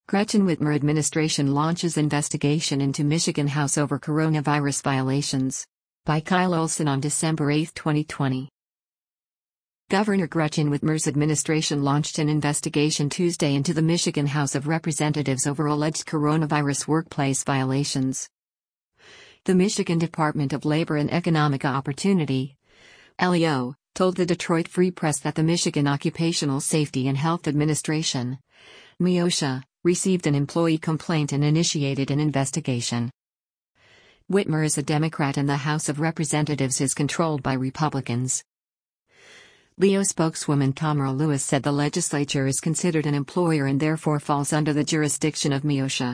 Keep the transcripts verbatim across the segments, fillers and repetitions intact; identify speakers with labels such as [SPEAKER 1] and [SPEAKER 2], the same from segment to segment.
[SPEAKER 1] Gretchen Whitmer administration launches investigation into Michigan House over coronavirus violations. By Kyle Olson on December eighth, twenty twenty. Governor Gretchen Whitmer's administration launched an investigation Tuesday into the Michigan House of Representatives over alleged coronavirus workplace violations. The Michigan Department of Labor and Economic Opportunity, L E O, told the Detroit Free Press that the Michigan Occupational Safety and Health Administration, MIOSHA, received an employee complaint and initiated an investigation. Whitmer is a Democrat and the House of Representatives is controlled by Republicans. L E O spokeswoman Tamara Lewis said the legislature is considered an employer and therefore falls under the jurisdiction of MIOSHA.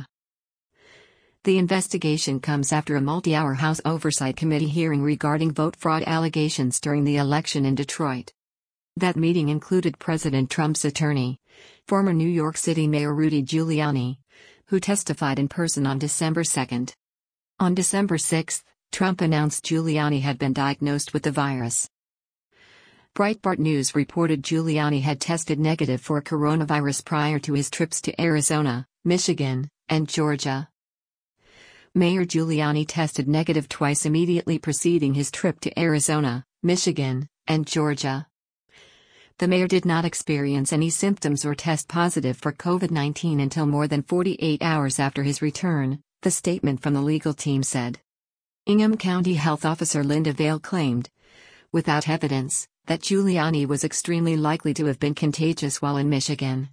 [SPEAKER 1] The investigation comes after a multi-hour House Oversight Committee hearing regarding vote fraud allegations during the election in Detroit. That meeting included President Trump's attorney, former New York City Mayor Rudy Giuliani, who testified in person on December second. On December sixth, Trump announced Giuliani had been diagnosed with the virus. Breitbart News reported Giuliani had tested negative for coronavirus prior to his trips to Arizona, Michigan, and Georgia. Mayor Giuliani tested negative twice immediately preceding his trip to Arizona, Michigan, and Georgia. The mayor did not experience any symptoms or test positive for COVID nineteen until more than forty-eight hours after his return, the statement from the legal team said. Ingham County Health Officer Linda Vail claimed, without evidence, that Giuliani was extremely likely to have been contagious while in Michigan.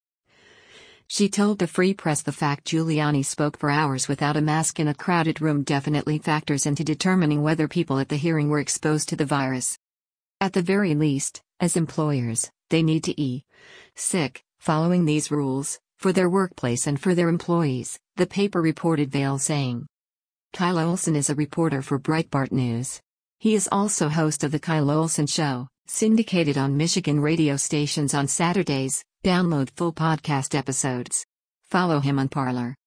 [SPEAKER 1] She told the Free Press the fact Giuliani spoke for hours without a mask in a crowded room definitely factors into determining whether people at the hearing were exposed to the virus. At the very least, as employers, they need to e. sick, following these rules, for their workplace and for their employees, the paper reported Vail saying. Kyle Olson is a reporter for Breitbart News. He is also host of The Kyle Olson Show, syndicated on Michigan radio stations on Saturdays. Download full podcast episodes. Follow him on Parler.